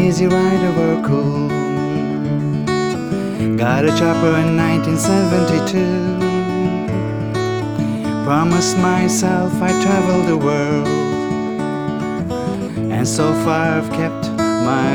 Easy Rider were cool. Got a chopper in 1972. Promised myself I'd travel the world, and so far I've kept my